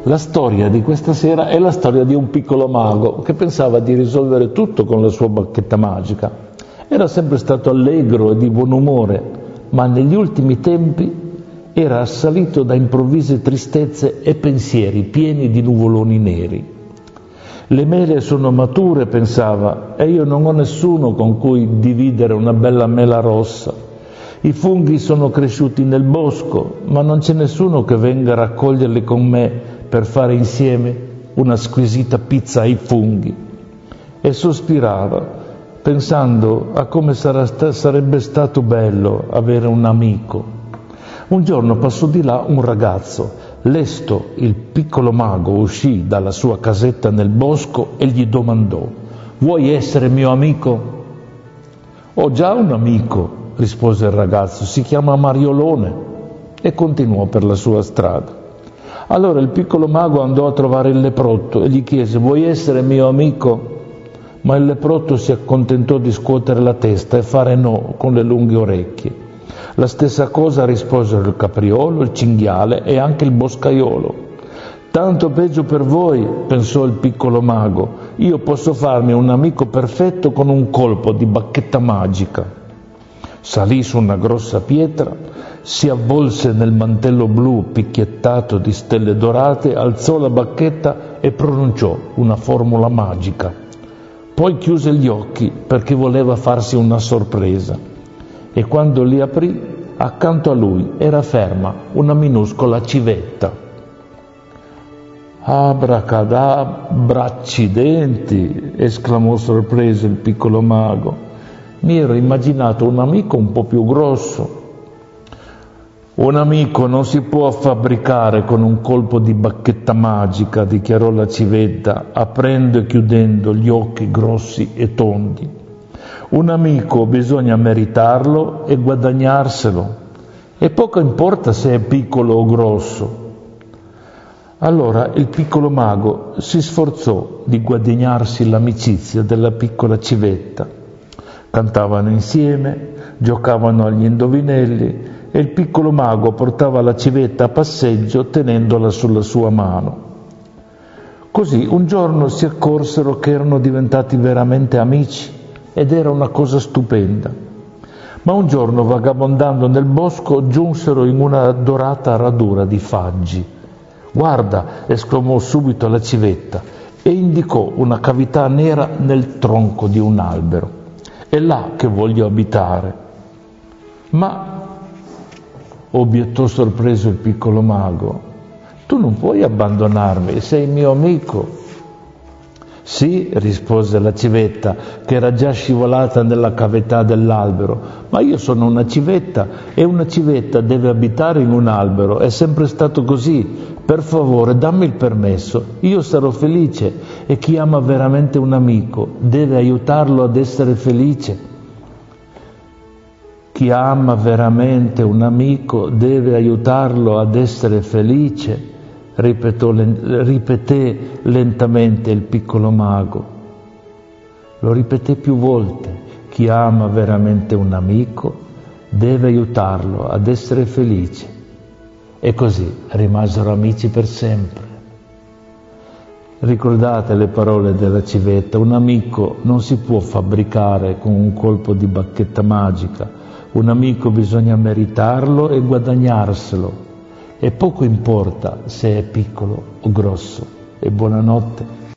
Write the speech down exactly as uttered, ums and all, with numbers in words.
la storia di questa sera è la storia di un piccolo mago che pensava di risolvere tutto con la sua bacchetta magica. Era sempre stato allegro e di buon umore, ma negli ultimi tempi era assalito da improvvise tristezze e pensieri pieni di nuvoloni neri. Le mele sono mature, pensava, e io non ho nessuno con cui dividere una bella mela rossa. I funghi sono cresciuti nel bosco, ma non c'è nessuno che venga a raccoglierli con me per fare insieme una squisita pizza ai funghi. E sospirava, pensando a come sarà sta- sarebbe stato bello avere un amico. Un giorno passò di là un ragazzo. Lesto, il piccolo mago uscì dalla sua casetta nel bosco e gli domandò: «Vuoi essere mio amico?» «Ho già un amico», rispose il ragazzo, «si chiama Mariolone», e continuò per la sua strada. Allora il piccolo mago andò a trovare il leprotto e gli chiese: «Vuoi essere mio amico?» Ma il leprotto si accontentò di scuotere la testa e fare no con le lunghe orecchie. La stessa cosa risposero il capriolo, il cinghiale e anche il boscaiolo. «Tanto peggio per voi», pensò il piccolo mago, «io posso farmi un amico perfetto con un colpo di bacchetta magica». Salì su una grossa pietra, si avvolse nel mantello blu picchiettato di stelle dorate, alzò la bacchetta e pronunciò una formula magica. Poi chiuse gli occhi perché voleva farsi una sorpresa. E quando li aprì, accanto a lui era ferma una minuscola civetta. «Abracadabra, accidenti!» esclamò sorpreso il piccolo mago. «Mi ero immaginato un amico un po' più grosso». «Un amico non si può fabbricare con un colpo di bacchetta magica», dichiarò la civetta, aprendo e chiudendo gli occhi grossi e tondi. «Un amico bisogna meritarlo e guadagnarselo, e poco importa se è piccolo o grosso». Allora il piccolo mago si sforzò di guadagnarsi l'amicizia della piccola civetta. Cantavano insieme, giocavano agli indovinelli e il piccolo mago portava la civetta a passeggio tenendola sulla sua mano. Così un giorno si accorsero che erano diventati veramente amici ed era una cosa stupenda. Ma un giorno, vagabondando nel bosco, giunsero in una dorata radura di faggi. «Guarda!» esclamò subito la civetta e indicò una cavità nera nel tronco di un albero. «È là che voglio abitare». «Ma», obiettò sorpreso il piccolo mago, «tu non puoi abbandonarmi, sei mio amico». «Sì», rispose la civetta, che era già scivolata nella cavità dell'albero, «ma io sono una civetta e una civetta deve abitare in un albero, è sempre stato così. Per favore, dammi il permesso, io sarò felice e chi ama veramente un amico deve aiutarlo ad essere felice». «Chi ama veramente un amico deve aiutarlo ad essere felice», Ripetò, ripeté lentamente il piccolo mago. Lo ripeté più volte. Chi ama veramente un amico deve aiutarlo ad essere felice. E così rimasero amici per sempre. Ricordate le parole della civetta: un amico non si può fabbricare con un colpo di bacchetta magica. Un amico bisogna meritarlo e guadagnarselo. E poco importa se è piccolo o grosso. E buonanotte.